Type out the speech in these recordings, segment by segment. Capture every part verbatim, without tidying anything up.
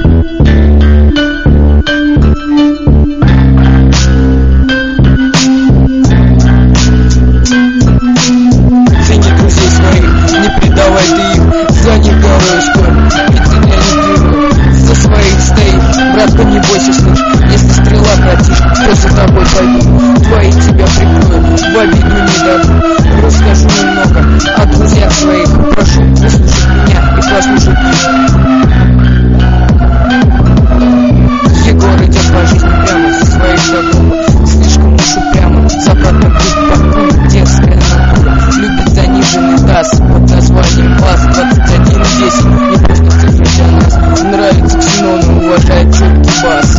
Братка, не бойся, слышь, если стрела против, то за тобой пойду. Твои тебя прикроют, в обиду не дадут. Расскажу немного о друзьях своих. Прошу выслушать меня и послушать меня. Егор идет по жизни прямо со своих загрубов. Слишком уж упрямо, западный путь паркует, дерзкая натура. Любит заниженный таз под названием класс двадцать один десять. Не просто цифры для нас, нравится ксенону, уважает четкий бас.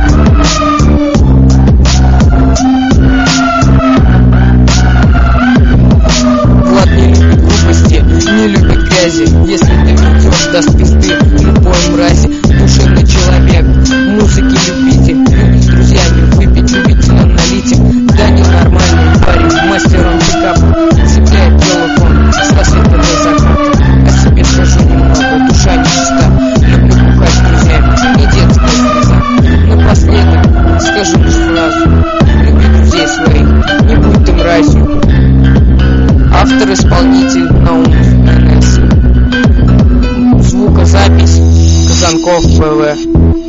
Влад не любит глупости, не любит грязи. Если ты ведешь, даст пизды любой мрази. Душевный человек, музыки любитель, любит с друзьями выпить, любитель аналитик. Данил нормальный парень, мастер он пикап, цепляет телефон с рассвета до заката. О себе скажу немного, душа нечиста. Люблю бухать с друзьями, не детская слеза. Напоследок скажу лишь фразу: люби друзей своих, не будь ты мразью. Автор-исполнитель Наумов эн эс. Звукозапись Казанков вэ вэ.